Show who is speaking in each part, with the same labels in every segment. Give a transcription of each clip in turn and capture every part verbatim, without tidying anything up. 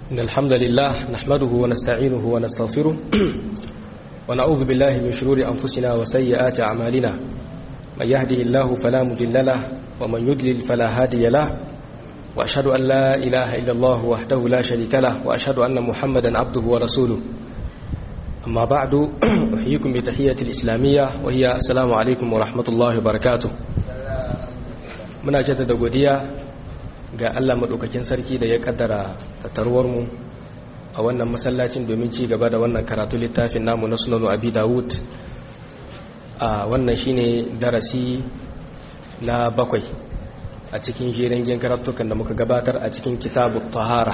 Speaker 1: إن الحمد لله نحمده ونستعينه ونستغفره ونعوذ بالله من شرور أنفسنا وسيئات أعمالنا من يهده الله فلا مضل له ومن يضلل فلا هادي له وأشهد أن لا إله إلا الله وحده لا شريك له وأشهد أن محمدا عبده ورسوله أما بعد أحييكم بتحية الإسلامية وهي السلام عليكم ورحمة الله وبركاته muna jaddada godiya ga Allah madaukakin sarki da ya kaddara tattaruwar mu a wannan masallacin domin ci gaba da wannan karatu littafin namu na Sunan Abi Dawud. A wannan shine darasi na bakwai a cikin jerin karatukan da muka gabatar a cikin Kitabut Tahara.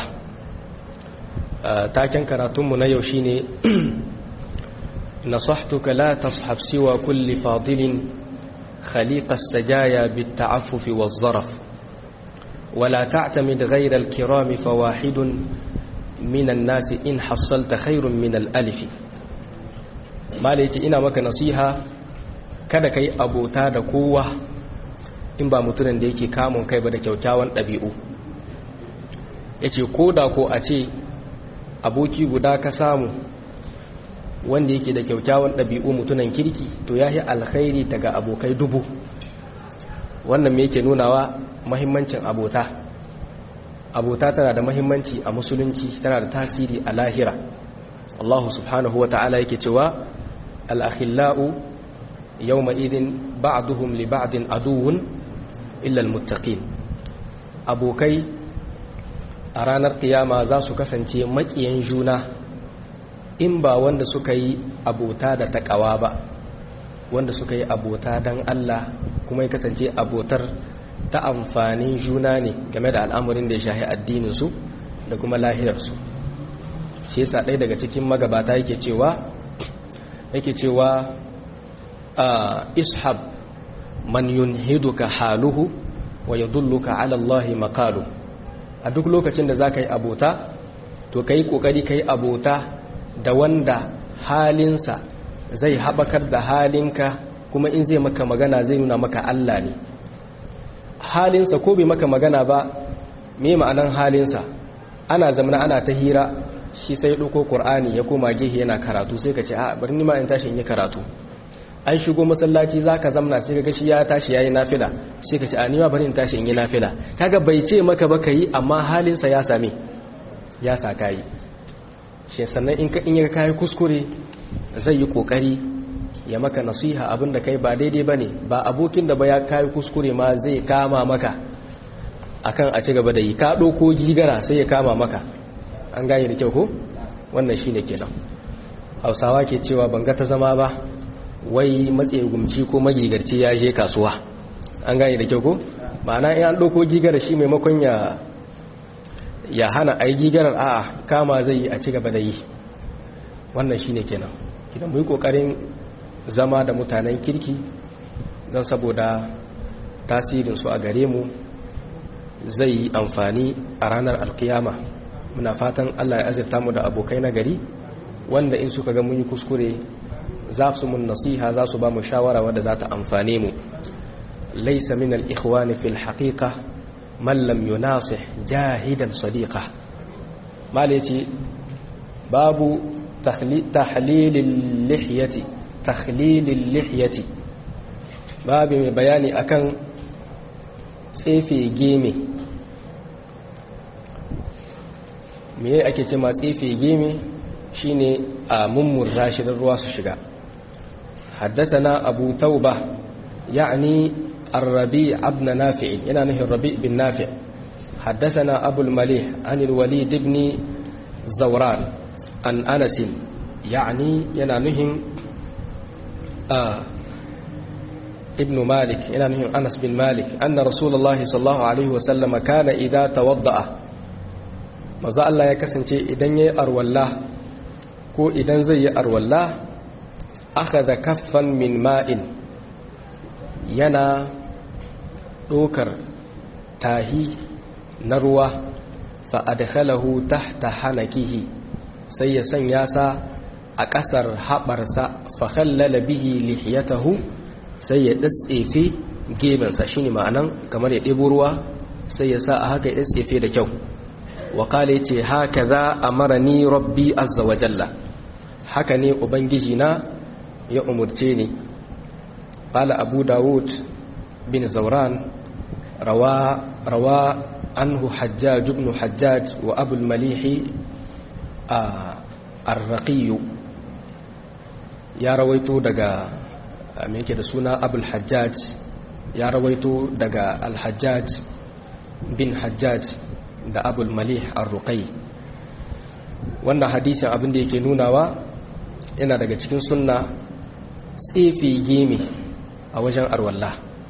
Speaker 1: Taken karatun mu na yau shine nasahtuka la tashab siwa kulli fadilin خليق السجايا بالتعفف والظرف ولا تعتمد غير الكرام فواحد من الناس إن حصلت خير من الألف ما ليتي إنا مك نصيحة kada kai abota da kowa in ba mutumin da yake kamun kai ba da kyaukyawan ɗabi'u. Yace ko da ko a ce aboki guda ka samu wanda yake da kyaukyawan ɗabi'u mutunan kirki to ya yi alkhairi daga abokai dubu. Wannan me yake nunawa mahimmancin abota. Abota tana da mahimmanci a musulunci, tana da tasiri a lahira. Allah subhanahu wa ta'ala yake cewa al-akhillau yawma idin ba'duhum li ba'din aduwwun illa al-muttaqin. Abokai a ranar kiyama za su kasance makiyan juna in ba wanda suka yi abota da takawa ba, wanda suka yi abota don Allah kuma ya kasance abotar ta amfanin juna ne game da al'amarin da ya shahi addininsu da kuma lahirarsu. Shi yasa ɗaya daga cikin magabata yake cewa yake cewa ishab man yunhiduka haluhu wa yadulluka ala Allah maqalu. A duk lokacin da za ka yi abota to ka yi ƙoƙari ka yi abota da wanda halinsa zai haɓakar da halinka, kuma in zai maka magana zai nuna maka Allah ne. Halinsa ko bai maka magana ba, me ma'anan halinsa? Ana zamana ana ta hira, shi sai ɗauko Qur'ani ya koma gehe yana karatu, sai ka ce a bari ni ma in tashi in yi karatu. An shigo masallaci zaka zamna sai ka ga shi ya tashi yayi nafila, sai ka ce a ni ma bari in tashi in yi nafila. Kaga bai ce maka ba kai, amma halinsa ya same ya sa kai. Shi sannan in ka in ya kai kuskure zai yi kokari ya maka nasiha abinda kai ba daidai bane. Ba abokin da ba ya kai kuskure ma zai kama maka akan a ci gaba da yi, ka dauko gigara sai ya kama maka. An gane da kyau ko? Wannan shine kenan. Hausawa ke cewa banga ta zama ba wai matse gumci ko magigarci ya je kasuwa. An gane da kyau ko? Ma'ana in an dauko gigara shi maimakon ya ya hana a yi gigarar a'a kama zai yi a ci gaba da yi. Wannan shine kenan. Kidan mu yi kokarin zama da mutanen kirki don saboda tasirinsu a gare mu zai yi amfani a ranar alkiyama. Muna fatan Allah ya azurta mu da abokai na gari wanda in suka ga mun yi kuskure za su mun nasiha, za su ba mu shawara wadda za ta amfane mu. Laysa min al-ikhwani fil haqiqa man lam yunasih jahidan sadiqa. Malaci babu tahlilil lihyati tahlilil lihyati, babu mai bayani akan tsefe geme. me ake ce ma tsefe geme? Shine a mummurza shi don ruwa su shiga. Haddathana Abu Tauba yani الربيع ابن نافع ينا نهي الربيع بن نافع. حدثنا أبو المليح عن الوليد بن زوران عن أنس يعني ينا نهي آه ابن مالك ينا نهي أنس بن مالك أن رسول الله صلى الله عليه وسلم كان إذا توضأ ماذا الله يكسنتي إذن يأرو الله كو إذن زي أرو الله أخذ كفا من ماء yana ɗokar tahi na ruwa fa adkhalahu tahta hanakihi, sai ya sanya sa a ƙasar haɓarsa fa khallala bihi lihiyatahu, sai ya datsefe gebensa. Shine ma'anan kamar ya ɗebo ruwa sai ya sa a haka ya datsefe da kyau. wa qala yace hakaza amarani rabbi azza wa jalla haka ne ubangiji na ya umurce ni qala abu daud bin zawran rawa rawa anhu hajjaj ibn hajjaj wa abu al-malih ar-raqi ya rawaito daga me yake da suna abul hajjaj ya rawaito daga al-hajjaj bin hajjaj da abul malih ar-ruqai wannan hadisin abin da yake nunawa yana daga cikin sunna tsefi gemi a wajen arwalla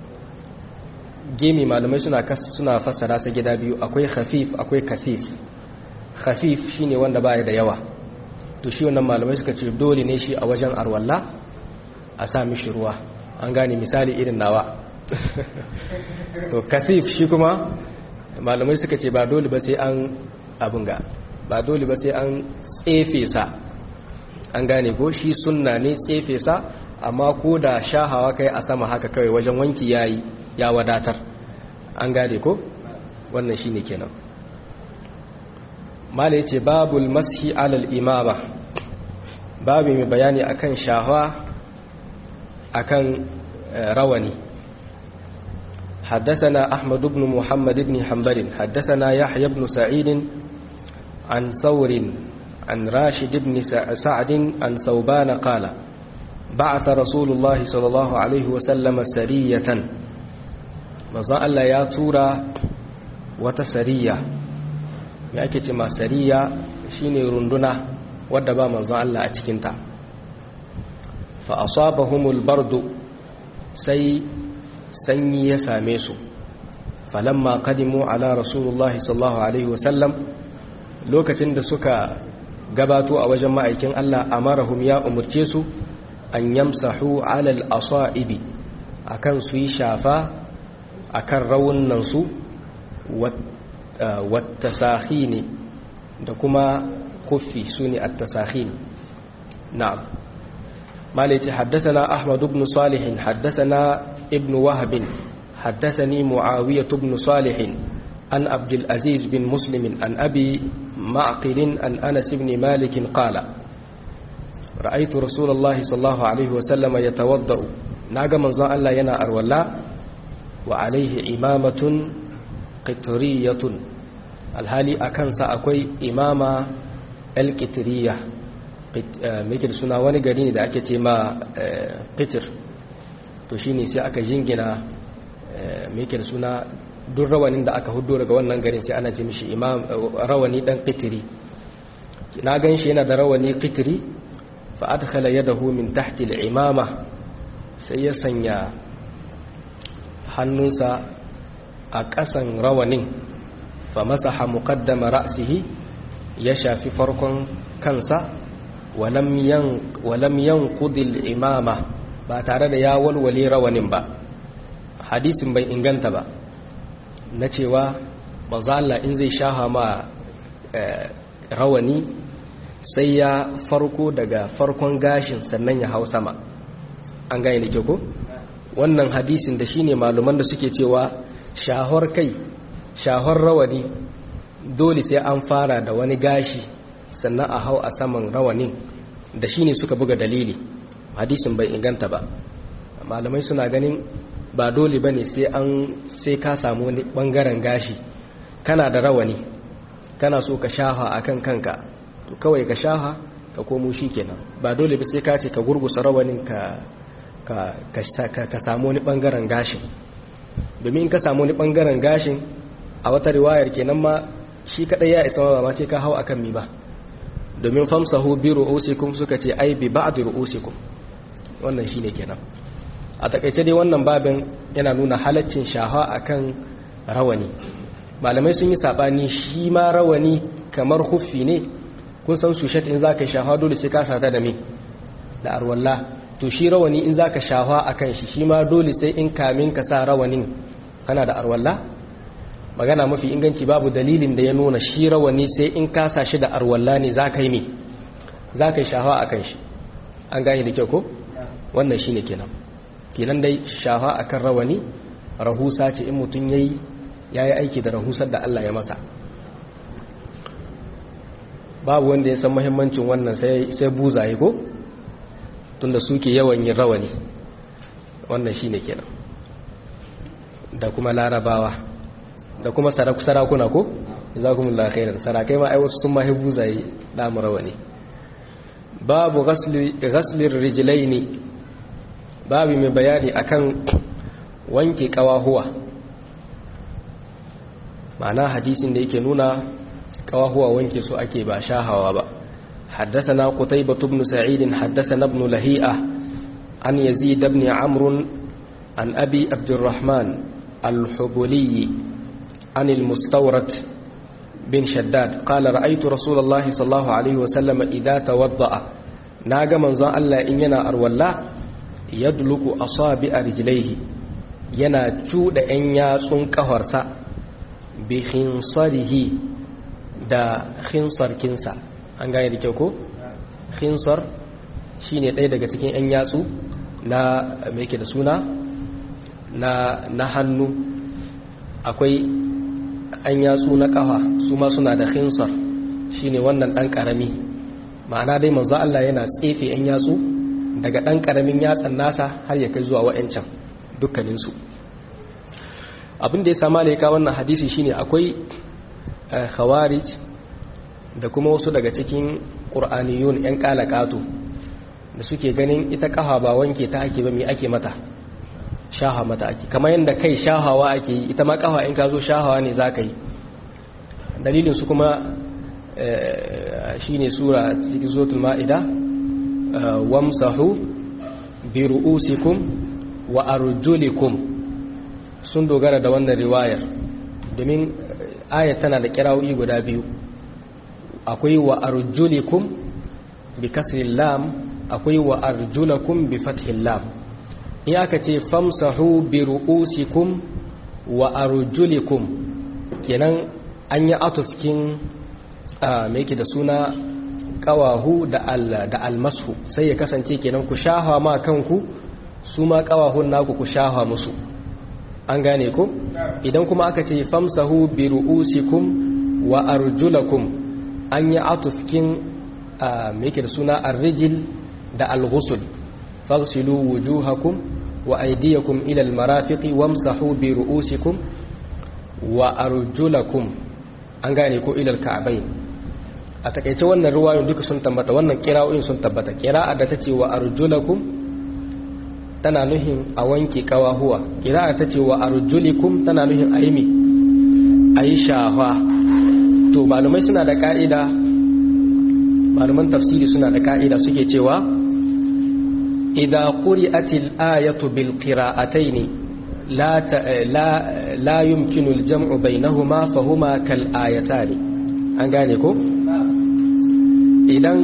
Speaker 1: gemi malamai suna suna fassara sa gida biyu akwai khafif akwai kasif khafif shine wanda baya da yawa to shi wannan malamai suka ce dole ne shi a wajen arwalla a sa mishi ruwa an gane misali irin nawa to kasif shi kuma malamai suka ce ba dole ba sai an abin ga ba dole ba sai an tsefe sa an gane ko shi sunna ne tsefe sa amma ko da shahawa kai a sama haka kawai wajen wanki yayi ya wadatar an gane ko wannan shine kenan mala yace babul mashi alal imama babu mai bayani akan shahawa akan rawani حدثنا أحمد بن محمد بن حنبل حدثنا يحيى بن سعيد عن ثور عن راشد بن سعد عن ثوبان قال بعث رسول الله صلى الله عليه وسلم سرية مزا الله يا تورا وتسرية يأكد ما سرية شيني رندنا ودبا مزا الله أتكنتا فأصابهم البرد سي sanyi ya same su falamma qadimu ala rasulullahi sallallahu alaihi wasallam lokacin da suka gabato a wajen ma'aikin Allah amarahum ya umurce su an yamsahu ala al-asaibi akan su yi shafa akan rawunan su wat-tasakhin da kuma khuffi sune at-tasakhin na'am malaiti haddathana ahmad ibn salih haddathana ابن وهب حدثني معاوية بن صالح عن عبد العزيز بن مسلم عن أبي معقل عن أنس بن مالك قال رأيت رسول الله صلى الله عليه وسلم يتوضأ ناغا منزان الله ينا أرولا وعليه إمامة قطرية الهالي أكنس أكوي إمامة القطرية مثل سنة ونقرين دا أكتي ما قطر to shine sai aka jingina mai da suna duk rawanin da aka hudo daga wannan garin sai ana ce mishi imam rawani dan qitri na ganshi yana da rawani qitri fa adkhala yadahu min tahti al-imama sai ya sanya hannunsa a ƙasan rawanin fa masaha muqaddama ra'sihi ya shafi farkon kansa walam yan walam yanqud al-imama ba tare da ya walwale rawanin ba hadisin bai inganta ba na cewa manzo Allah in zai shaha ma rawani sai ya farko daga farkon gashin sannan ya hau sama an gane da ke ko wannan hadisin da shine maluman da suke cewa shahar kai shahar rawani dole sai an fara da wani gashi sannan a hau a saman rawanin da shine suka buga dalili hadisin bai inganta ba malamai suna ganin ba dole bane sai an sai ka samu wani bangaren gashi kana da rawani kana so ka shafa akan kanka to kawai ka shafa ka komo shikenan ba dole ba sai ka ce ka gurgusa rawanin ka ka ka, ka samu wani bangaren gashin domin ka samu wani bangaren gashin a wata riwayar kenan ma shi kadai ya isa ba ma sai ka hau akan mi ba domin famsahu bi ru'usikum suka ce ai bi ba'd ru'usikum wannan shine kenan a takaice dai wannan babin yana nuna halaccin shaha akan rawani malamai sun yi sabani shi ma rawani kamar huffi ne kun san su shat in zaka shaha dole sai ka sata da me da arwalla to shi rawani in zaka shaha akan shi shi ma dole sai in kamin ka sa rawanin kana da arwalla magana mafi inganci babu dalilin da ya nuna shi rawani sai in ka sa shi da arwalla ne zaka yi me zaka shaha akan shi an gane da kyau ko wannan shine kenan kenan dai shafa akan rawani rahusa ce in mutun yayi yayi aiki da rahusar da Allah ya masa babu wanda ya san muhimmancin wannan sai sai buzaye ko tunda suke yawan yin rawani wannan shine kenan da kuma larabawa da kuma sarakuna ko jazakumullahu khairan sarakai ma ai wasu sun mahi buzaye da mu rawani babu ghasli ghaslir rijlaini babu mai bayani akan wanke kawahuwa ma'ana hadisin da yake nuna kawahuwa wanke su ake ba shahawa ba حدثنا قتيبة بن سعيد حدثنا ابن لهيئة عن يزيد بن عمرو عن أبي عبد الرحمن الحبلي عن المستورد بن شداد قال رأيت رسول الله صلى الله عليه وسلم إذا توضأ ناغا منزان الله إن ينا أرولا يدلك أصابع رجليه ينا جود أن ياسون كهرسا بخنصره دا خنصر كنسا an gane da kyau ko khinsar shine ɗaya daga cikin 'yan yatsu na me yake da suna na na hannu akwai 'yan yatsu na kafa su ma suna da khinsar shine wannan dan karami ma'ana dai manzo Allah yana tsefe 'yan yatsu daga dan karamin yatsan nasa har ya kai zuwa wa'ancan dukkanin su abin da ya sa malaika wannan hadisi shine akwai khawarij da kuma wasu daga cikin ƙur'aniyun 'yan ƙalaƙato da suke ganin ita ƙafa ba wanke ta ake ba mai ake mata shaha mata ake kamar yadda kai shahawa ake yi ita ma ƙafa in ka zo shahawa ne za ka yi dalilinsu kuma shi ne sura cikin suratul ma'ida wamsahu bi ru'usikum wa arjulikum sun dogara da wannan riwayar domin ayat tana da kirawoyi guda biyu akwai wa arjulikum bi kasril lam akwai wa arjulakum bi fathil lam in aka ce famsahu bi ru'usikum wa arjulikum kenan an yi atufkin me yake da suna kawahu da al da almashu sai ya kasance kenan ku shaha ma kanku su ma kawahun naku ku shaha musu an gane ko idan kuma aka ce famsahu bi ru'usikum wa arjulakum an yi atufkin mai yake da suna arrijil da alghusul faghsilu wujuhakum wa aydiyakum ila almarafiqi wamsahu bi ru'usikum wa arjulakum an gane ko ila alka'bayn a takeice wannan ruwayoyin duka sun tabbata wannan qira'o'in sun tabbata qira'a da tace wa arjulakum tana nuhin a wanke kawahuwa qira'a tace wa arjulikum tana nuhin ayimi ayi shafa to malumai suna da ka'ida maluman tafsiri suna da ka'ida suke cewa idza quri'atil ayatu bil qira'atayn la la la yumkinu al jam'u bainahuma fa huma kal ayatan an gane ko idan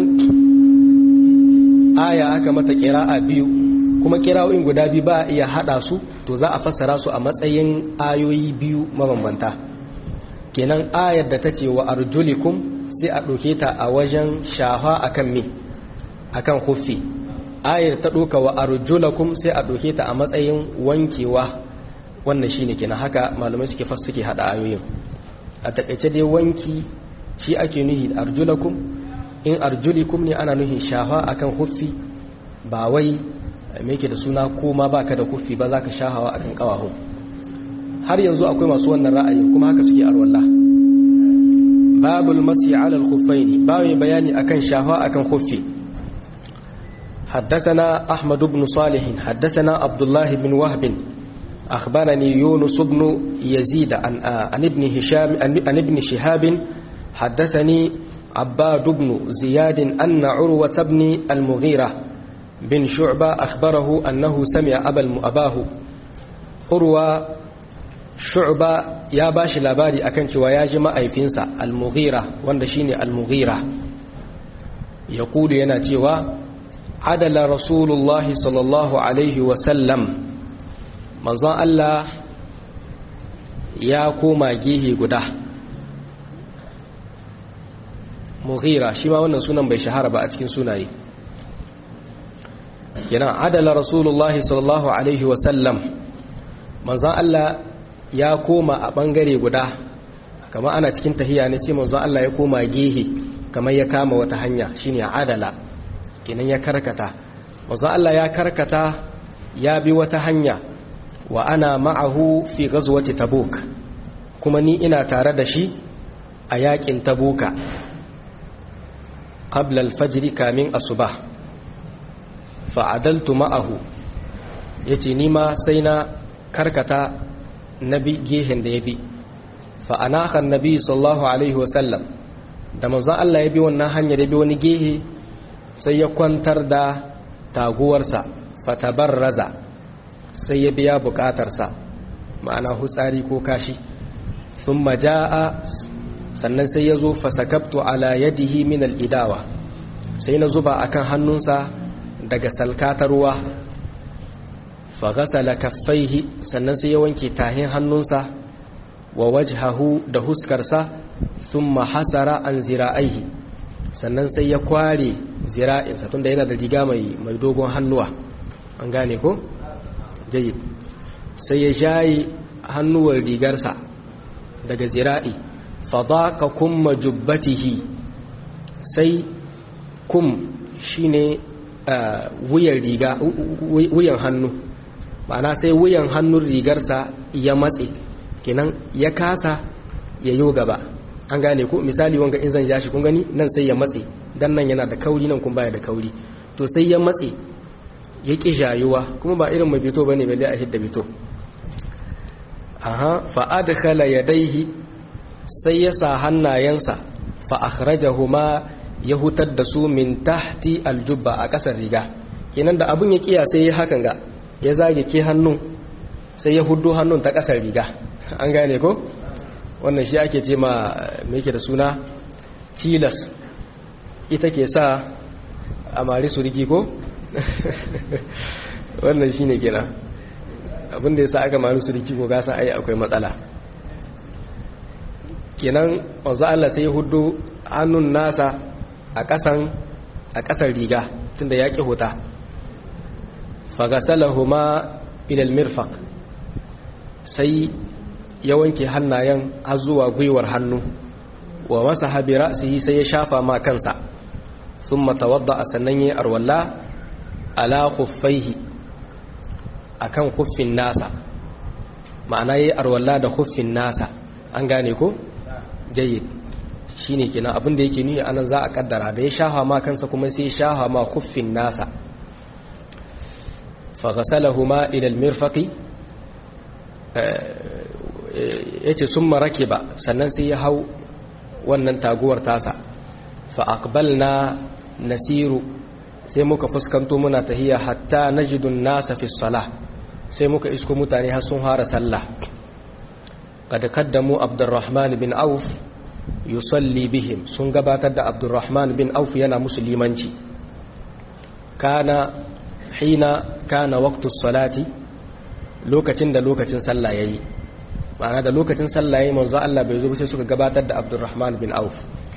Speaker 1: aya aka mata qira'a biyu kuma qira'o'in guda biyu ba iya hada su to za a fassara su a matsayin ayoyi biyu mabambanta kenan ayar da ta ce wa arjulikum sai a ɗauke ta a wajen shafa akan mi akan hufi ayar ta ɗauka wa arjulakum sai a ɗauke ta a matsayin wankewa wannan shine kenan haka malamai suke fas suke hada ayoyin a takaice dai wanki shi ake nuhi arjulakum in arjulikum ne ana nuhin shafa akan hufi ba wai me yake da suna koma baka da hufi ba zaka shahawa akan kawahun har yanzu akwai masu wannan ra'ayi kuma haka suke arwalla babul masi ala al-khuffaini babu bayani akan shafa akan khuffi حدثنا أحمد بن صالح حدثنا عبد الله بن وهب أخبرني يونس بن يزيد عن عن ابن هشام عن ابن شهاب حدثني عباد بن زياد أن عروة بن المغيرة بن شعبة أخبره أنه سمع أبا أباه عروة شعبة يا باش لاباري أكن شويا جماعة يفنسا المغيرة وندشيني المغيرة يقول يناتيوا عدل رسول الله صلى الله عليه وسلم manzon Allah ya koma gehe guda Mughira shi ma wannan sunan bai shahara ba a cikin sunaye yana adala rasulullahi sallallahu alaihi wasallam manzon Allah ya koma a bangare guda kama ana cikin tahiyya ne sai manzon Allah ya koma gehe kamar ya kama wata hanya shine adala kenan ya karkata manzo Allah ya karkata ya bi wata hanya wa ana ma'ahu fi ghazwati tabuk kuma ni ina tare da shi a yakin tabuka qabla al-fajr kamin asubah fa'adaltu ma'ahu yace ni ma sai na karkata nabi gehen da ya bi fa'anaka annabi sallallahu alaihi wasallam da manzon Allah ya bi wannan hanyar ya bi wani gehe sai ya kwantar da taguwarsa fatabarraza sai ya biya bukatarsa ma'ana hutsari ko kashi thumma jaa sannan sai ya zo fasakabtu ala yadihi min al-idawa sai na zuba akan hannunsa daga salkatar ruwa fa ghasala kaffaihi sannan sai ya wanke tahin hannunsa wa wajhahu da huskarsa thumma hasara an zira'aihi sannan sai ya kware zira'insa tunda yana da riga mai mai dogon hannuwa an gane ko jayyid sai ya jayi hannuwar rigarsa daga zira'i fadaka kumma jubbatihi sai kum shine wuyan riga wuyan hannu ma'ana sai wuyan hannun rigarsa ya matse kenan ya kasa ya yo gaba an gane ko misali wanga in zan jashi kun gani nan sai ya matse dan nan yana da kauri nan kun baya da kauri to sai ya matse ya ki jayuwa kuma ba irin mai fito bane balle a hidda fito aha fa adkhala yadayhi sai ya sa hannayensa fa akhrajahuma ya hutar da su min tahti aljubba a kasar riga kenan da abun ya kiya sai ya hakan ga ya zage ke hannun sai ya huddo hannun ta kasar riga an gane ko wannan shi ake ce ma me yake da suna tilas ita ke sa a mari su rigi ko wannan shine kenan abinda yasa aka mari su rigi ko gasa ai akwai matsala kenan wanzu Allah sai ya huddo hannun nasa a kasan a kasar riga tunda ya ki hota fagasalahuma ila almirfaq sai ya wanke hannayen har zuwa gwiwar hannu wa masaha bi ra'sihi sai ya shafa ma kansa thumma tawadda sannan yayi arwalla ala khuffaihi akan khuffin nasa ma'ana yayi arwalla da khuffin nasa an gane ko jayyid shine kenan abin da yake nuni anan za a kaddara da ya shafa ma kansa kuma sai ya shafa ma khuffin nasa fa ghasalahuma ila almirfaqi ya ce sun marake ba sannan sai ya hau wannan taguwar tasa fa aqbalna nasiru sai muka fuskanto muna tahiyya hatta najidun nasa fi salah sai muka isko mutane har sun fara sallah kad kaddamu abdurrahman bin auf yusalli bihim sun gabatar da abdurrahman bin auf yana musulmanci kana hina kana waqtus salati lokacin da lokacin sallah yayi ma'ana da lokacin sallah yayi manzo Allah bai zo ba sai suka gabatar da Abdurrahman bin Auf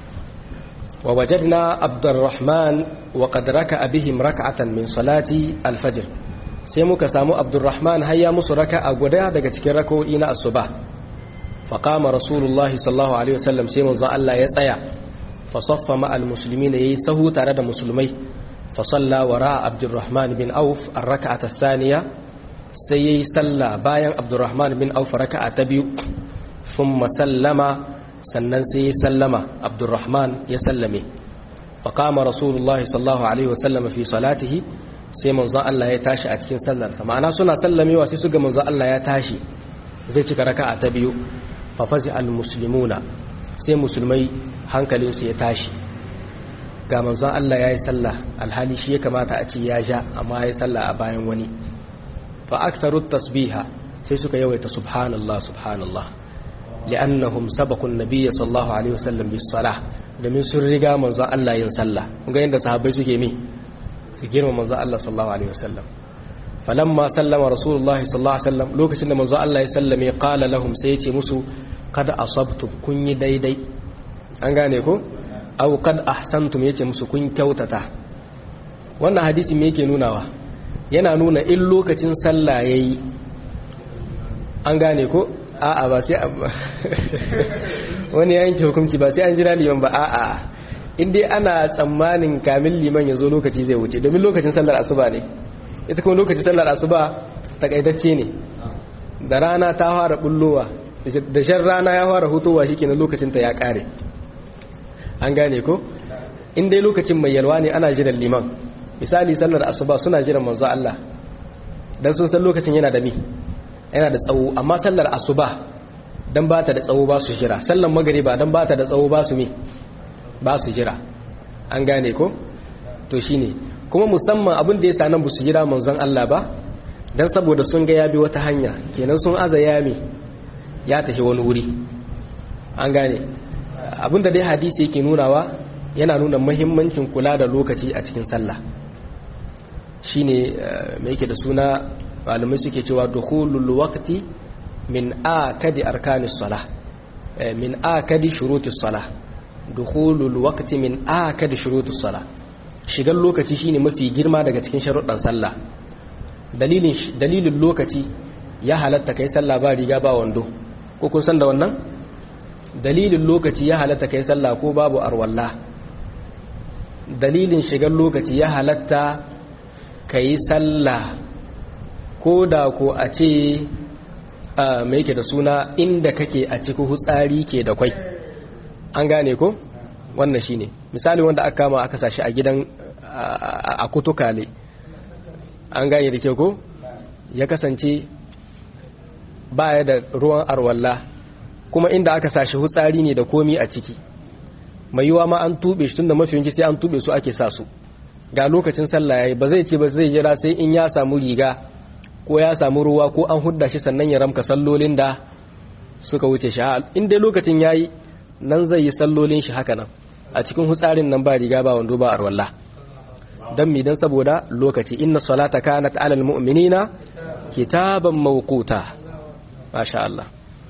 Speaker 1: wa wajadna Abdurrahman wa qad raka'a bihim rak'atan min salati al-fajr sai muka samu Abdurrahman har ya musu raka'a guda daga cikin rak'o'i na asuba fa qama Rasulullah sallallahu alaihi wasallam sai manzo Allah ya tsaya fa saffa ma'al muslimin yayi sahu tare da musulmai fa salla wara Abdurrahman bin Auf ar-rak'ata ath-thaniya sai ya yi sallah bayan abdurrahman bin auf raka'a ta biyu sun masallama sannan sai ya sallama abdurrahman ya sallame faƙama rasulullah sallallahu alaihi wasallama fi salatihi sai manzon Allah ya tashi a cikin sallarsa ma'ana suna sallamewa sai su ga manzon Allah ya tashi zai cika raka'a ta biyu fafazi al-muslimuna sai musulmai hankalinsu ya tashi ga manzon Allah ya yi sallah alhali shi ya kamata a ce ya ja amma ya yi sallah a bayan wani فأكثروا التسبيح سيسوك يويت سبحان الله سبحان الله لأنهم سبقوا النبي صلى الله عليه وسلم بالصلاة لمن سرقا منظى الله ينسلى وقال عند صحابي سيكي مي سيكير منظى الله صلى الله عليه وسلم فلما سلم رسول الله صلى الله عليه وسلم لوكس إن منظى الله يسلم قال لهم سيتي مسو قد أصبتم كني داي داي أنغانيكو أو قد أحسنتم يتي مسو كني كوتتا وانا حديثي ميكي نوناوا yana nuna in lokacin sallah yayi an gane ko a'a ba sai wani yanke hukunci ba sai an jira liman ba a'a in dai ana tsammanin kamin liman ya zo lokaci zai wuce domin lokacin sallar asuba ne ita kuma lokacin sallar asuba takaitacce ne da rana ta fara bullowa da shan rana ya fara hutowa shikenan lokacin ta ya kare an gane ko in dai lokacin mai yalwa ne ana jiran liman misali sallar asuba suna jiran manzo Allah dan sun san lokacin yana da mi yana da tsawo amma sallar asuba dan bata da tsawo ba su jira sallar magriba dan bata da tsawo ba su mi ba su jira an gane ko to shine kuma musamman abin da yasa nan ba su jira manzon Allah ba dan saboda sun ga ya bi wata hanya kenan sun aza yami ya tafi wani wuri an gane abinda dai hadisi yake nunawa yana nuna muhimmancin kula da lokaci a cikin sallah shine me yake da suna malamai suke cewa dukhulul waqti min akadi arkanis salah min akadi shurutis salah dukhulul waqti min akadi shurutis salah shigan lokaci shine mafi girma daga cikin sharuɗan sallah dalilin dalilin lokaci ya halatta kai sallah ba riga ba wando ko kun san da wannan dalilin lokaci ya halatta kai sallah ko babu arwalla dalilin shigar lokaci ya halatta kai sallah ko da ko a ce mai yake da suna inda kake a cikin hutsari ke da kwai an gane ko wannan shine misali wanda aka kama aka sashi a gidan a kutukale an gane da ke ko ya kasance baya da ruwan arwalla kuma inda aka sashi hutsari ne da komi a ciki mai yiwa ma an tube shi tunda mafi yanki sai an tube su ake sa su ga lokacin sallah yayi ba zai ce ba zai jira sai in ya samu riga ko ya samu ruwa ko an hudda shi sannan ya ramka sallolin da suka wuce shi in dai lokacin yayi nan zai yi sallolin shi haka nan a cikin hutsarin nan ba riga ba wando ba arwalla dan mi dan saboda lokaci inna salata kanat alal mu'minina kitaban mawquta masha Allah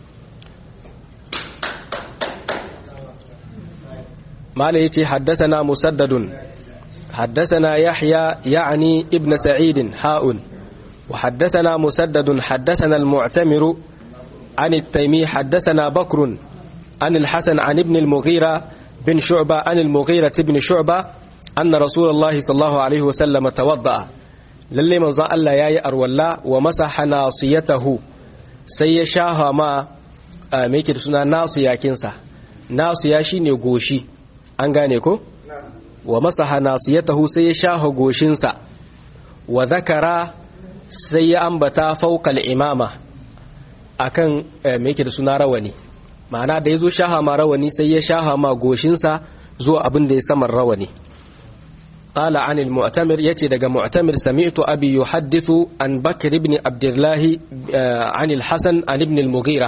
Speaker 1: مالا يتي حدثنا مسدد حدثنا يحيى يعني ابن سعيد حاء وحدثنا مسدد حدثنا المعتمر عن التيمي حدثنا بكر عن الحسن عن ابن المغيرة بن شعبة عن المغيرة بن شعبة أن رسول الله صلى الله عليه وسلم توضأ للي من ظن الله ياي أرولا ومسح ناصيته سيشاها ما ميكي سنة ناصية كنسا ناصية شيني غوشي an gane ko wa masaha nasiyatahu sai ya shaha goshinsa wa zakara sai ya ambata fawqal imama akan me yake da suna rawani ma'ana da yazo shaha ma rawani sai ya shaha ma goshinsa zuwa abin da ya saman rawani qala anil mu'tamir yace daga mu'tamir sami'tu abi yuhaddithu an bakr ibn abdullah anil hasan an ibn al-mughira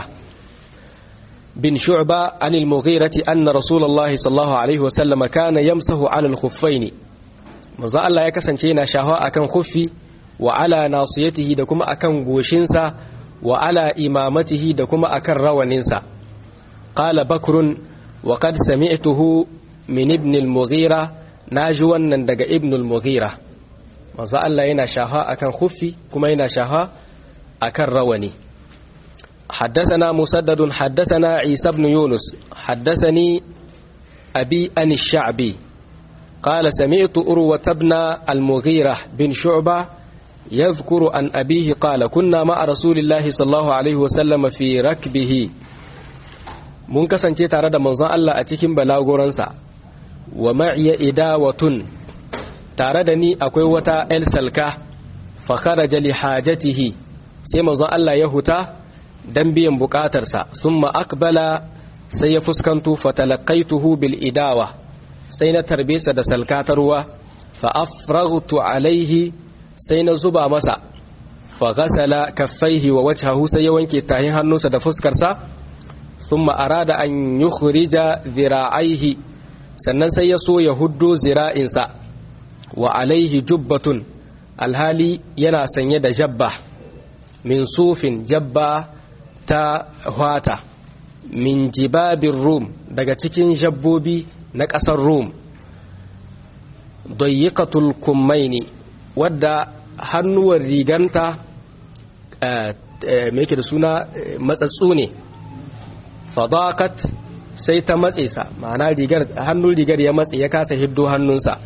Speaker 1: بن شعبة عن المغيرة أن رسول الله صلى الله عليه وسلم كان يمسه على الخفين مزا الله يكسن شينا شهواء أكن خفي وعلى ناصيته دكما أكن غوشنسا وعلى إمامته دكما أكن رواننسا قال بكر وقد سمعته من ابن المغيرة ناجوا نندق ابن المغيرة مزا الله ينا شهواء أكن خفي كما ينا شهواء أكن رواني حدثنا مسدد حدثنا عيسى بن يونس حدثني أبي أن الشعبي قال سمعت أروة بن المغيرة بن شعبة يذكر عن أبيه قال كنا مع رسول الله صلى الله عليه وسلم في ركبه mun kasance tare da manzon Allah a cikin balagoransa wa ma'iya idawatun tare da ni akwai wata el salka fa kharaja li hajatihi sai manzon Allah ya huta dan biyan bukatarsa summa akbala sai ya fuskanto fatalaqaituhu bil idawa sai na tarbe sa da salka ta ruwa fa afraghtu alaihi sai na zuba masa fa ghasala kaffaihi wa wajhahu sai ya wanke tahin hannunsa da fuskarsa thumma arada an yukhrija zira'aihi sannan sai ya so ya huddo zira'insa wa alaihi jubbatun alhali yana sanye da jabba min sufin jabba ta hwata min jibabin rum daga cikin jabbobi na ƙasar rum dayyikatul kummaini wadda hannuwar riganta me yake da suna matsatsu ne fadakat sai ta matse sa ma'ana rigar hannun rigar ya matse ya kasa hiddo hannunsa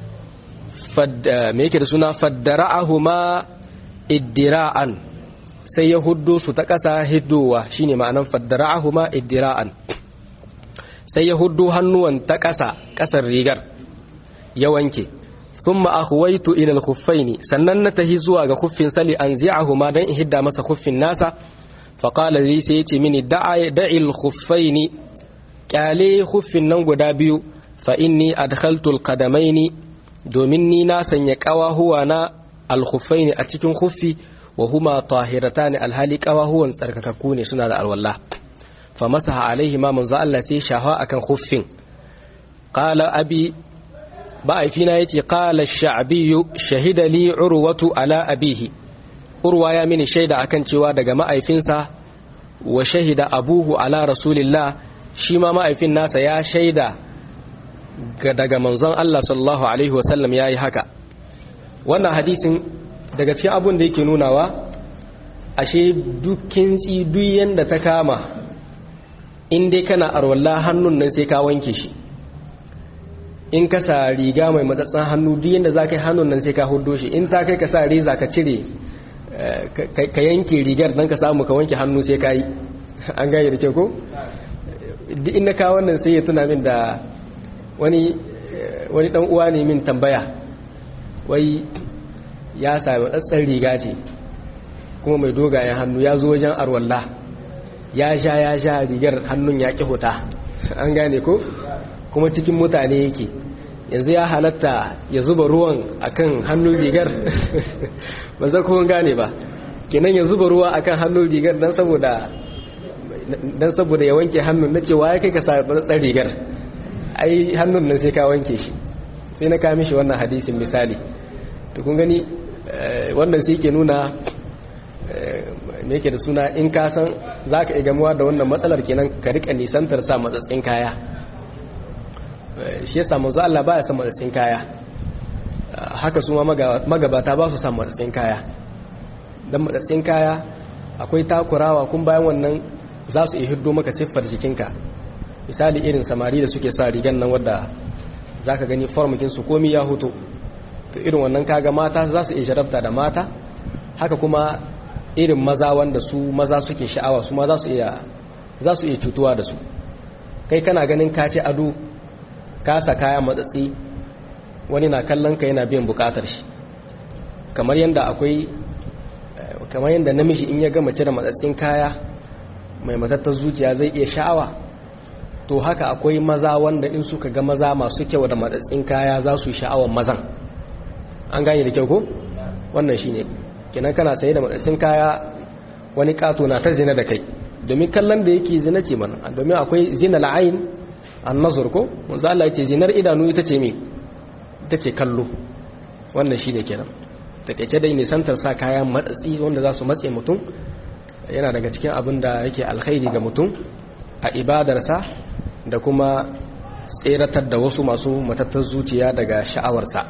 Speaker 1: me yake da suna faddara'ahuma iddira'an sai ya huddo su ta ƙasa hiddowa shine ma'anan faddara'ahuma iddira'an sai ya huddo hannuwan ta ƙasa ƙasar rigar ya wanke thumma akhwaytu ila al-khuffaini sannan na tahi zuwa ga kuffin sali anzi'ahuma dan in hidda masa kuffin nasa fa qala li sai yace mini da'a da'il khuffaini kyale kuffin nan guda biyu fa inni adkhaltu al-qadamaini domin ni na sanya kawahuwa na al-khuffaini a cikin khuffi wa huma tahiratani alhali kawahuwan tsarkakakku ne suna da alwala fa masaha alaihi ma manzo Allah sai shafa akan khuffin qala abi ba'ifina yace qala ash-sha'bi shahida li urwatu ala abihi urwa ya mini shaida akan cewa daga ma'aifinsa wa shahida abuhu ala rasulillah shi ma ma'aifin nasa ya shaida daga manzon Allah sallallahu alaihi wasallam yayi haka wannan hadisin daga cikin abun da yake nunawa ashe dukkin tsi duk yanda ta kama in dai kana arwalla hannun nan sai ka wanke shi in ka sa riga mai matsatsan hannu duk yanda za ka yi hannun nan sai ka hudo shi in ta kai ka sa reza ka cire ka yanke rigar don ka samu ka wanke hannu sai ka yi an gaya da ke ko? duk inda ka wannan sai ya tuna min da wani wani dan uwa ne min tambaya wai ya sa matsatsan riga ce kuma mai dogayen hannu ya zo wajen arwalla ya sha ya sha rigar hannun ya ƙi huta an gane ko? kuma cikin mutane yake yanzu ya halatta ya zuba ruwan akan hannun rigar ba za ku gane ba kenan ya zuba ruwa akan hannun rigar dan saboda dan saboda ya wanke hannun na cewa ya kai ka sa tsar rigar ai hannun nan sai ka wanke shi sai na kawo mishi wannan hadisin misali to kun gani wannan sai yake nuna me yake da suna in ka san zaka iya gamuwa da wannan matsalar kenan ka rika nisantar sa matsatsin kaya shi yasa manzo Allah baya son matsatsin kaya haka su ma magabata ba su son matsatsin kaya dan matsatsin kaya akwai takurawa kun bayan wannan za su iya hiddo maka siffar jikinka misali irin samari da suke sa rigan nan wadda zaka gani formikin su komai ya hoto to irin wannan kaga mata za su iya jarabta da mata haka kuma irin maza wanda su maza suke sha'awa su ma za su iya za su iya cutuwa da su kai kana ganin ka ci ado kasa kayan matsatsi wani na kallon ka yana biyan bukatar shi kamar yadda akwai kamar yadda namiji in ya ga mace da matsatsin kaya mai matattar zuciya zai iya sha'awa to haka akwai maza wanda in suka ga maza masu kyau da matsatsin kaya za su yi sha'awar mazan an gane da kyau ko wannan shine kenan kana saye da matsatsin kaya wani kato na ta zina da kai domin kallon da yake zina ce mana domin akwai zina la'ain annazur ko manzo Allah yace zinar idanu ita ce me ita ce kallo wannan shine kenan takeice dai ne santar sa kayan matsatsi wanda za su matse mutum yana daga cikin abin da yake alkhairi ga mutum a ibadarsa da kuma tseratar da wasu masu matattar zuciya daga sha'awarsa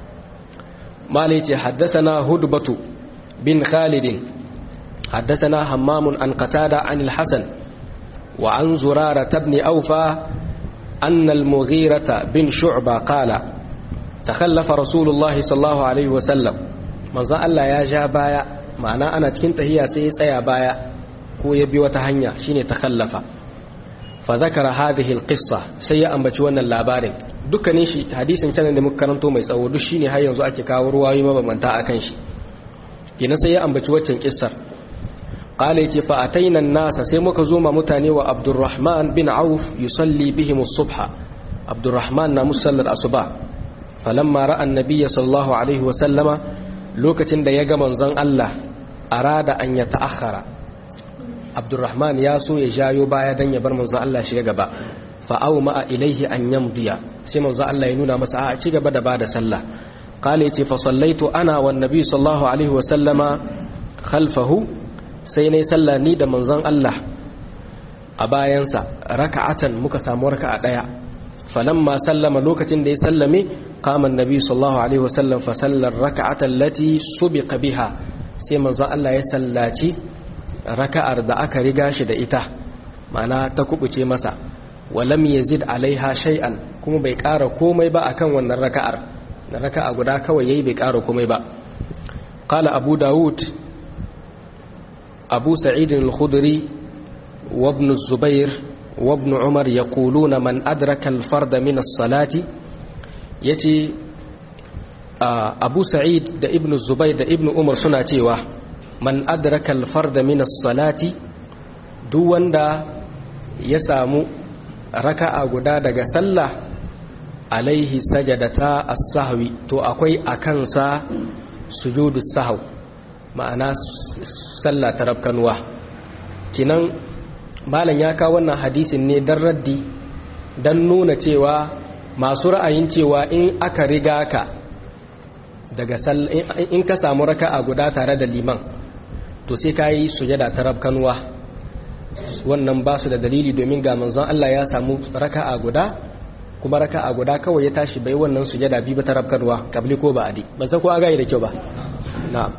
Speaker 1: mala yace haddathana hudbatu bin khalid haddathana hammam an qatada an al-hasan wa an zurara ibn awfa أن المغيرة بن شعبة قال تخلف رسول الله صلى الله عليه وسلم من ذا الله يا جابايا معنى أنا تكنت هي سيس يا بايا هو يبي وتهنيا شيني تخلف فذكر هذه القصة سيئا بجوانا اللابارين dukkanin shi hadisin can da muka karanto mai tsawo duk shine har yanzu ake kawo ruwayoyi mabambanta akan shi kina sai ya ambaci waccan kissar قال يتي فأتينا الناس سيموك زوما متاني وعبد الرحمن بن عوف يصلي بهم الصبح عبد الرحمن نمسل الأصبع فلما رأى النبي صلى الله عليه وسلم لوكة دا يغمن زن الله أراد أن يتأخر عبد الرحمن ياسو يجايو بايا دن يبر منزن الله شيغبا فأومأ إليه أن يمضي سيمنزن الله ينونا مساء شيغبا دا بعد سلا قال يتي فصليت أنا والنبي صلى الله عليه وسلم خلفه sai ne sallah ni da manzon Allah a bayansa raka'atan muka samu raka'a daya falamma sallama lokacin da ya sallame qama annabi sallallahu alaihi wasallam fa sallar raka'ata allati subiqa biha sai manzon Allah ya sallaci raka'ar da aka riga shi da ita ma'ana ta kubuce masa wa lam yazid alaiha shay'an kuma bai ƙara komai ba akan wannan raka'ar na raka'a guda kawai yayi bai ƙara komai ba qala abu daud abu sa'id al-khudri wa ibn az-zubair wa ibn umar yaquluna man adraka al-farda min as-salati yace abu sa'id da ibn az-zubair da ibn umar suna cewa man adraka al-farda min as-salati duk wanda ya samu raka'a guda daga sallah alaihi sajadata as-sahwi to akwai akan sa sujudus sahw ma'ana sallah ta rabkanwa kinan malam ya kawo wannan hadisin ne dan raddi dan nuna cewa masu ra'ayin cewa in aka riga ka daga sallah in ka samu raka'a guda tare da liman to sai kai sujada ta rabkanwa wannan ba su da dalili domin ga manzon Allah ya samu raka'a guda kuma raka'a guda kawai ya tashi bai wannan sujada bi ba tarabkarwa kabli ko ba adi ba sai ko aga da kyau ba na'am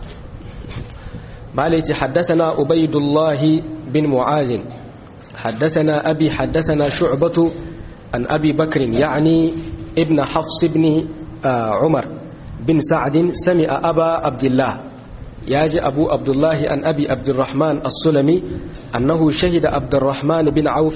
Speaker 1: malaiti haddathana ubaydullah bin muaz haddathana abi haddathana shu'batu an abi bakr yani ibn hafs ibn umar bin sa'd sami'a aba abdullah yaji abu abdullah an abi abdurrahman as-sulami annahu shahida abdurrahman bin auf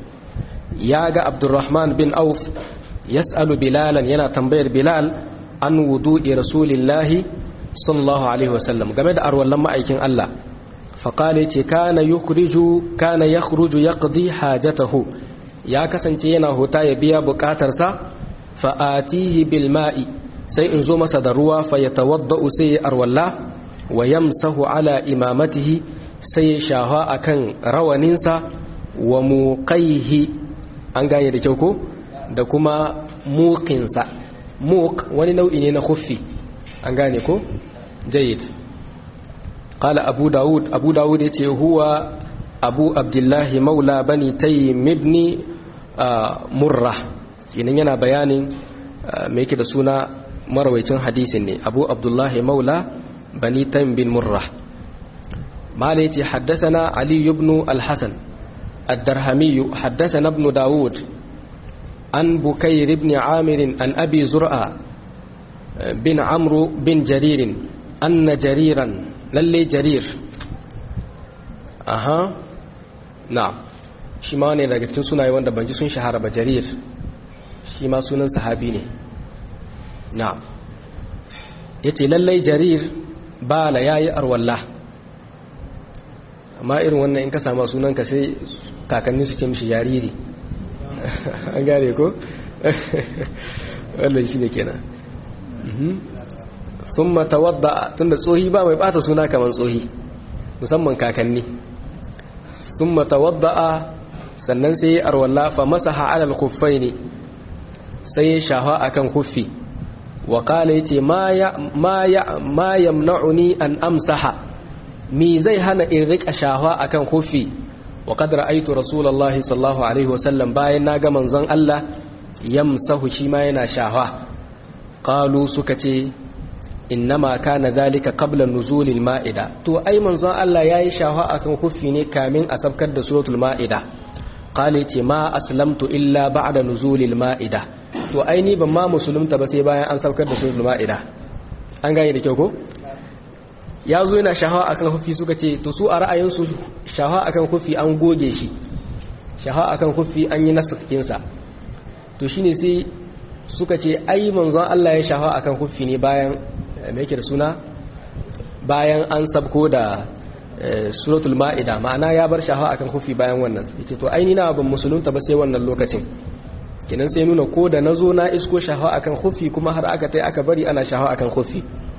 Speaker 1: yaga abdurrahman bin auf yas'alu bilalan yana tambayar bilal an wudu'i rasulillahi sallallahu alaihi wasallam game da arwallan ma'aikin Allah faqala yace kana yukhriju kana yakhruju yaqdi hajatahu ya kasance yana hota ya biya bukatarsa fa atihi bil ma'i sai in zo masa da ruwa fa yatawaddau sai arwalla wa yamsahu ala imamatihi sai shaha akan rawaninsa wa muqaihi an gane da kyau ko da kuma muqinsa muq wani nau'i ne na khuffi an gane ko jayyid qala abu daud abu daud yace huwa abu abdullah maula bani taym ibn murrah idan yana bayanin me yake da suna marwaicin hadisin ne abu abdullah maula bani taym bin murrah مالتي حدثنا علي بن الحسن الدرهمي حدثنا ابن داود عن بكير بن عامر عن أبي زرعة بن عمرو بن جرير أن جريرا للي جرير أها نعم شما ne daga cikin sunaye wanda ban ji sun shahara ba jarir shi ma sunan sahabi ne na'am yace lallai jarir bala yayi arwallah amma irin wannan in ka samu sunanka sai kakanni su ce mishi jariri an gane ko wannan shi ne kenan sun matawadda tunda tsohi ba mai bata suna kamar tsohi musamman kakanni sun matawadda sannan sai arwalla fa masaha alal kuffai ne sai ya shafa akan kuffi wa kala yace ma yamna'uni an amsaha mi zai hana in rika shafa akan kufi wa qad ra'aytu rasulullahi sallallahu alaihi wasallam bayan naga manzon Allah yamsahu shi ma yana shafa qalu suka ce innama kana zalika qabla nuzulil ma'ida to ai manzon Allah yayi shafa akan kufi ne kamin a sabkar da suratul ma'ida qali ce ma aslamtu illa ba'da nuzulil ma'ida to ai ni ban ma musulunta ba sai bayan an sabkar da suratul ma'ida an gane da kyau ko ya zo yana shahawa akan hufi suka ce to su a ra'ayinsu shahawa akan hufi an goge shi shahawa akan hufi an yi nasakinsa to shine sai suka ce ai manzon Allah ya shahawa akan hufi ne bayan me yake da suna bayan an sabko da suratul ma'ida ma'ana ya bar shahawa akan hufi bayan wannan yace to ai ni na ban musulunta ba sai wannan lokacin kenan sai nuna ko da nazo na isko shahawa akan hufi kuma har aka tai aka bari ana shahawa akan hufi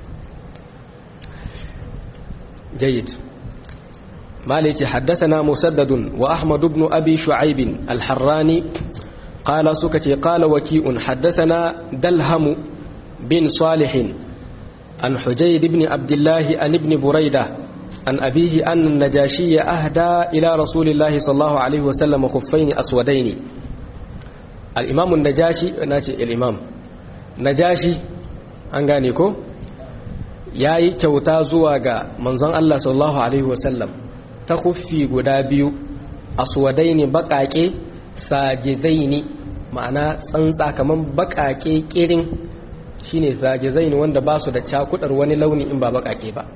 Speaker 1: جيد مالك حدثنا مسدد وأحمد بن أبي شعيب الحراني قال سكتي قال وكيء حدثنا دلهم بن صالح عن حجيد بن عبد الله عن ابن بريدة عن أبيه أن النجاشي أهدى إلى رسول الله صلى الله عليه وسلم خفين أسودين الإمام النجاشي ناتي الإمام نجاشي أنغانيكو ya yi kyauta zuwa ga manzon Allah sallallahu Alaihi wasallam ta kuffi guda biyu aswadai ne baƙaƙe sajidaini ma'ana tsantsa kaman bakake kirin shine sajidaini wanda ba su da cakudar wani launi in ba bakake ba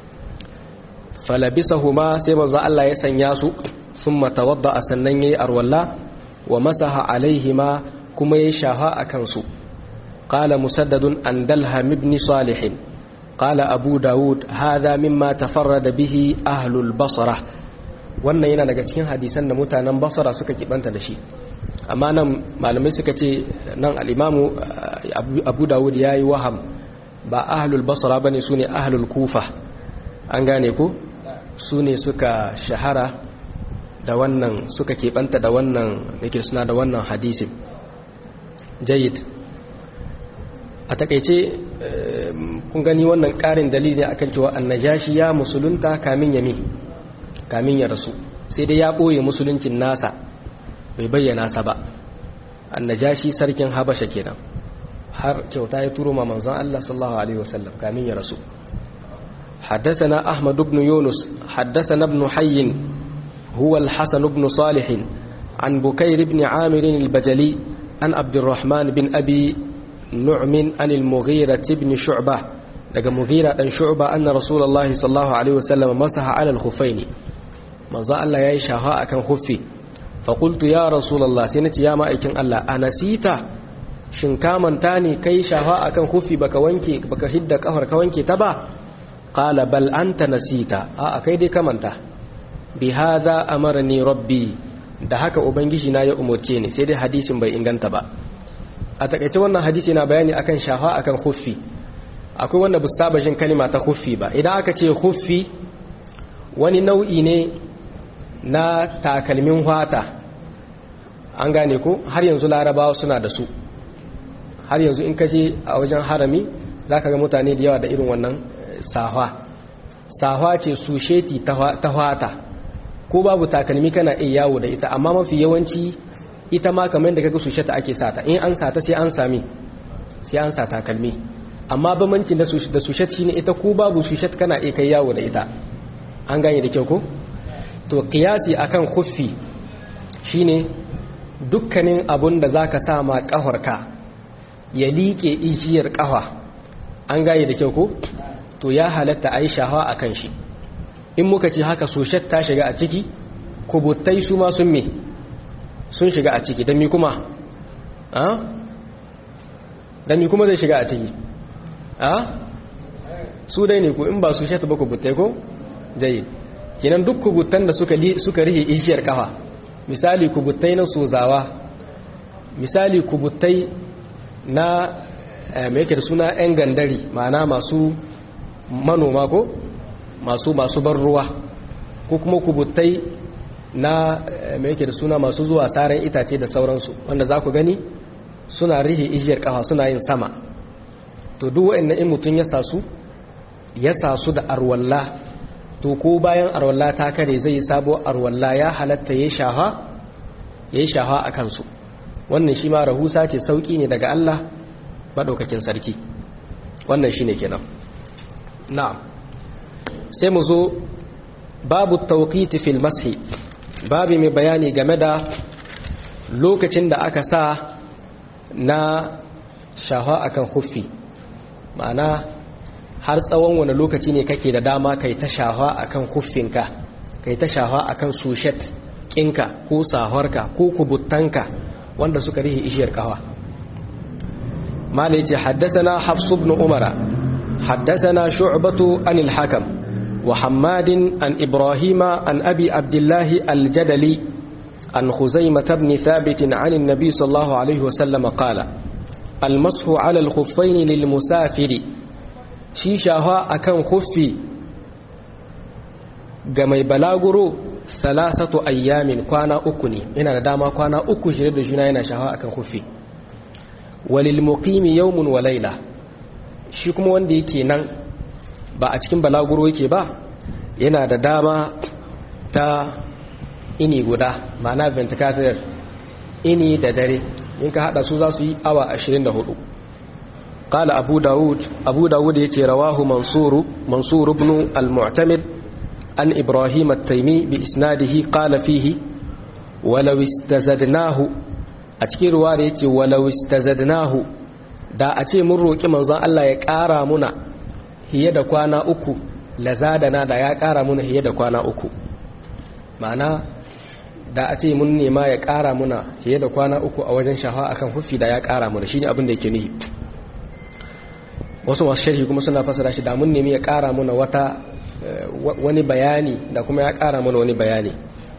Speaker 1: falabisahuma sai manzo Allah ya sanya su thumma tawadda sannan yayi arwalla wa masaha alaihima kuma ya shaha akan su qala musaddadun an dalham ibn salih qala abu daud hadha mimma tafarrada bihi ahlul basra wannan yana daga cikin hadisan da mutanen basra suka kibanta da shi amma nan malamai suka ce nan al-imamu abu daud yayi waham ba ahlul basra bane sune ahlul kufa an gane ko sune suka shahara da wannan suka keɓanta da wannan yake suna da wannan hadisin jayyid a takaice kun gani wannan ƙarin dalili akan cewa annajashi ya musulunta kamin yami kamin ya rasu sai dai ya ɓoye musuluncin nasa bai bayyana sa ba annajashi sarkin habasha kenan har kyauta ya turo ma manzon Allah sallallahu alaihi wasallam kamin ya rasu حدثنا أحمد بن يونس حدثنا ابن حي هو الحسن بن صالح عن بكير بن عامر البجلي عن عبد الرحمن بن أبي نعم عن المغيرة بن شعبة لقى مغيرة بن شعبة أن رسول الله صلى الله عليه وسلم مسح على الخفين مزا الله يشاها أكن خفي فقلت يا رسول الله سنتي يا مائكين الله أنسيت شنكامن تاني كي شاها أكن خفي بك وانكي بك هدك أهر كوانكي تبا قال بل أنت نسيت أكيد كمنت بهذا أمرني ربي da haka ubangiji na ya umurce ni sai dai hadisin bai inganta ba a takaice wannan hadisi na bayani akan shafa akan khuffi akwai wanda bu saba jin kalma ta khuffi ba idan aka ce khuffi wani nau'i ne na takalmin hwata an gane ko har yanzu larabawa suna da su har yanzu in kaje a wajen harami zaka ga mutane da yawa da irin wannan sahwa sahwa ce susheti ta hwata ko babu takalmi kana iya yawo da ita amma mafi yawanci ita ma kamar da kaga susheta ake sata in an sata sai an sami sai an sa takalmi amma bamancin da da sushet shine ita ko babu sushet kana iya kai yawo da ita an gane da kyau ko to qiyasi akan khuffi shine dukkanin abun da zaka sa ma kafarka ya liƙe ijiyar kafa an gane da kyau ko to ya halatta a yi shahawa a kan shi in muka ce haka sushet ta shiga a ciki kubutai su ma sun me sun shiga a ciki don mi kuma a? don mi kuma zai shiga a ciki a? su dai ne ku in ba sushet ba kubutai ko? jayi kinan duk kubutan da suka, suka rihe ishiyar kafa misali kubutai na sozawa misali kubutai na mai yake da suna 'yan gandari ma'ana masu manoma ko masu masu bar ruwa ko kuma kubutai na mai yake da suna masu zuwa saran itace da sauransu wanda za ku gani suna rihe ijiyar kafa suna yin sama to duk wa'annan in mutum ya sasu ya sasu da arwalla to ko bayan arwalla ta kare zai yi sabo arwalla ya halatta ya shaha ya yi shaha a kansu wannan shi ma rahusa ce sauki ne daga Allah madaukakin sarki wannan shine kenan na'am sai mu zo babu tawqiti fil mashi babu mai bayani game da lokacin da aka sa na shaha akan khuffi ma'ana har tsawon wani lokaci ne kake da dama kai ta shaha akan khuffinka kai ta shaha akan sushet kinka ko sahorka ko kubuttanka wanda suka rihi ishiyar kawa malai ce haddasana hafs ibn umara haddasana shu'batu anil hakam wa hammadin an ibrahima an abi abdullahi al-jadali an khuzaimah ibn thabit an an-nabi sallallahu alaihi wasallam qala al-mashu ala al-khuffayn lil musafiri shi shafa akan khuffi ga mai balaguro salasatu ayyamin kwana uku ne yana da dama kwana uku shi da juna yana shafa akan khuffi walil muqimi yawmun wa layla shi kuma wanda yake nan ba a cikin balaguro yake ba yana da dama ta ini guda ma'ana ventilator ini da dare in ka hada su za su yi awa ashirin da hudu قال أبو داود أبو داود يتي رواه منصور منصور بن المعتمد عن إبراهيم التيمي بإسناده قال فيه walau istazadnahu a cikin ruwa da yace walau istazadnahu da a ce mun roki manzon Allah ya ƙara muna hiye da kwana uku lazadana da ya ƙara muna hiye da kwana uku ma'ana da a ce mun nema ya ƙara muna hiye da kwana uku a wajen shafa akan huffi da ya ƙara muna shine abin da yake nihi wasu masu sharhi kuma suna fasara shi da mun nemi ya ƙara muna wata wani bayani da kuma ya ƙara muna wani bayani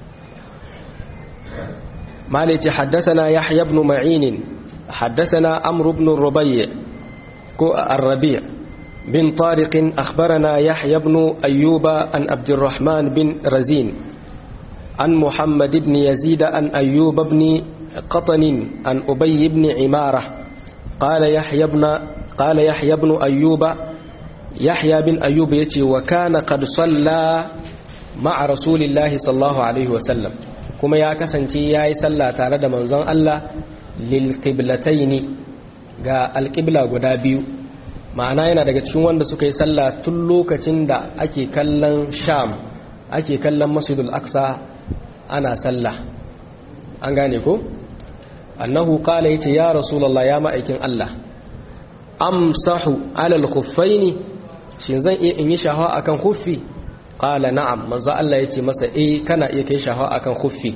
Speaker 1: مالك حدثنا يحيى بن معين حدثنا أمر بن الربيع الربيع بن طارق أخبرنا يحيى بن أيوب عن عبد الرحمن بن رزين عن محمد بن يزيد عن أيوب بن قطن عن أبي بن عمارة قال يحيى بن قال يحيى بن أيوب يحيى بن أيوب يتي وكان قد صلى مع رسول الله صلى الله عليه وسلم kuma ya kasance ya yi sallah tare da manzon Allah lilqiblataini ga alqibla guda biyu ma'ana yana daga cikin wanda suka yi sallah tun lokacin da ake kallon Sham ake kallon Masjidul Aqsa ana sallah an gane ko annahu qala yace ya rasulullah ya ma'aikin Allah amsahu ala al-khuffaini shin zan iya in yi shahawa akan khuffi qala na'am manzo Allah yace masa eh kana iya kai shahawa akan khuffi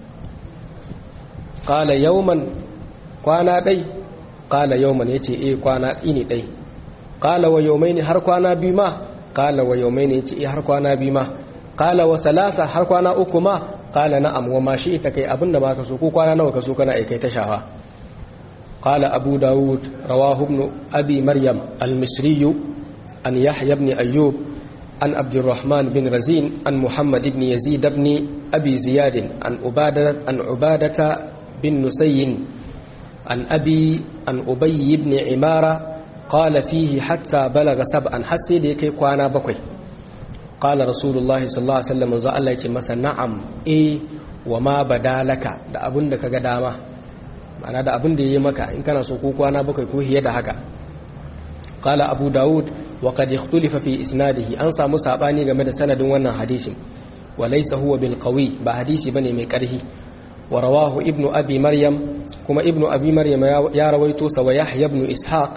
Speaker 1: qala yawman kwana dai qala yawman yace eh kwana ini dai qala wa yawmaini har kwana bi ma qala wa yawmaini yace eh har kwana bi ma qala wa salasa har kwana uku ma qala na'am wa ma shi ita kai abinda ba ka so ko kwana nawa ka so kana iya kai ta shahawa qala abu daud rawahu ibn abi maryam al-misri an yahya ibn ayyub عن عبد الرحمن بن رزين عن محمد بن يزيد بن أبي زياد عن عبادة, عن عبادة بن نسي عن أبي عن أبي بن عمارة قال فيه حتى بلغ سبعا حسيد يكي قوانا بكوي قال رسول الله صلى الله عليه وسلم زال الله يتمسى نعم إيه وما بدالك دا أبن دك قدامة معنى دا أبن دي يمكا إن كان سوكو قوانا بكوي كوهي يدهك قال أبو داود وقد اختلف في إسناده أنسى مصاباني game da sanadin wannan hadisin walaysa huwa bil qawi ba hadisi bane mai karhi wa rawahu ibnu abi maryam kuma ibnu abi maryam ya rawaito sa wa yahya ibn ishaq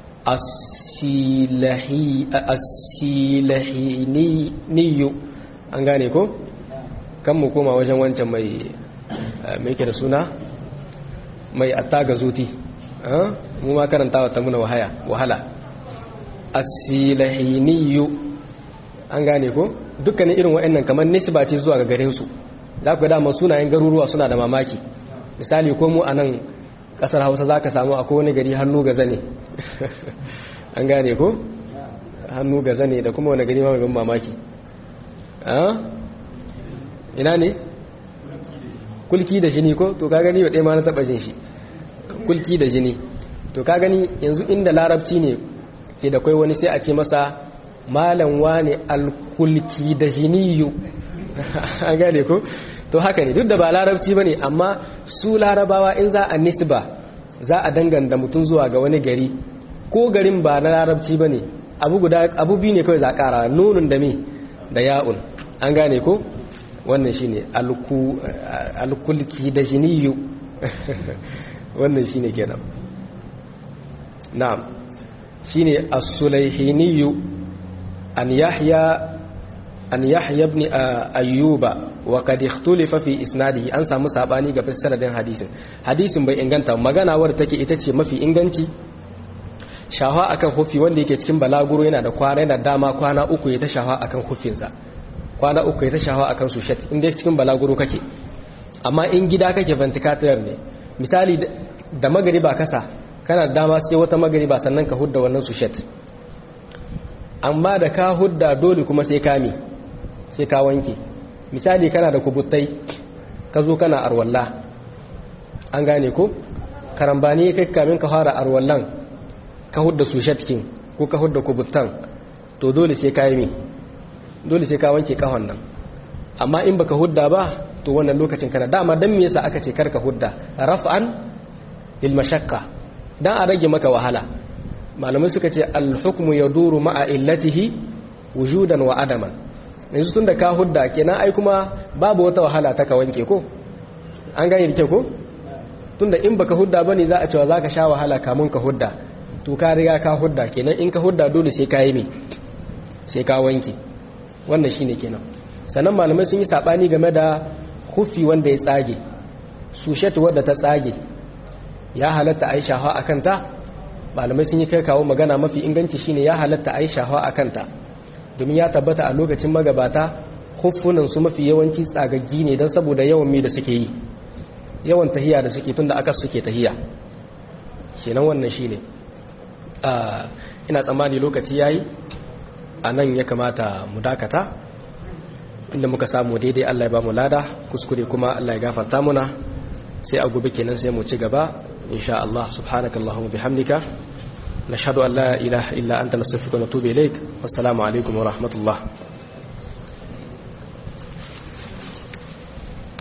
Speaker 1: as-silahi as-silahini niyu an gane ko kan mu koma wajen wancan mai mai yake da suna mai attaga zuti mu ma karantawa ta muna wahaya wahala as-silahiniyu an gane ko dukkanin irin waɗannan kamar nisba ce zuwa ga garin su za ku ga dama sunayen garuruwa suna da mamaki misali ko mu a nan ƙasar Hausa zaka samu akwai wani gari hannu ga zane an gane ko hannu ga zane da kuma wani gari ma mai ban mamaki a ina ne kulki da jini ko to ka gani wadai ma na taba jin shi kulki da jini to ka gani yanzu inda larabci ne ke da kai wani sai a ce masa malam wani alkulki da jiniyu an gane ko to haka ne duk da ba larabci bane amma su larabawa in za a nisba za a danganta mutum zuwa ga wani gari ko garin ba na larabci bane abu guda abu bi ne kawai za ƙara nunun da me da ya'un an gane ko wannan shine alku alkulki da jiniyu wannan shine kenan na'am shine as-sulayhiniyu an yahya an yahya ibn ayyuba wa qad ikhtulifa fi isnadihi an samu sabani ga sanadin hadisin hadisin bai inganta magana wadda take ita ce mafi inganci shafa akan hufi wanda yake cikin balaguro yana da kwana yana dama kwana uku ya ta shafa akan hufinsa kwana uku ya ta shafa akan sushet inda cikin balaguro kake amma in gida kake ventilator ne misali da magariba kasa kana da dama sai wata magariba sannan ka hudda wannan sushet amma da ka hudda dole kuma sai ka mi sai ka wanke misali kana da kubuttai ka zo kana arwalla an gane ko karambani kai kamin ka fara arwallan ka hudda sushetkin ko ka hudda kubuttan to dole sai ka yi mi dole sai ka wanke kahon nan amma in baka hudda ba to wannan lokacin kana dama dan me yasa aka ce karka hudda raf'an lil mashaqqa dan a rage maka wahala malamai suka ce al hukmu yaduru ma'a illatihi wujudan wa adaman yanzu tunda ka hudda kenan ai kuma babu wata wahala ta ka wanke ko an gane da kyau ko tunda in baka hudda bane za a cewa zaka sha wahala kamun ka hudda to ka riga ka hudda kenan in ka hudda dole sai ka yi me sai ka wanke wannan shine kenan sannan malamai sun yi sabani game da kufi wanda ya tsage sushatu wadda ta tsage ya halatta aisha hawa akan ta malamai sun yi kai kawo magana mafi inganci shine ya halatta aisha hawa akan ta domin ya tabbata a lokacin magabata huffunan su mafi yawanci tsagaggi ne don saboda yawan mi da suke yi yawan tahiya da suke tunda aka suke tahiya kenan wannan shine ina tsammani lokaci yayi a nan ya kamata mu dakata inda muka samu daidai Allah ya ba mu lada kuskure kuma Allah ya gafarta muna sai a gobe kenan sai mu ci gaba insha Allah subhanakallahumma bihamdika nashhadu an la ilaha illa anta nastaghfiruka wa natubu ilaik wassalamu alaikum wa rahmatullah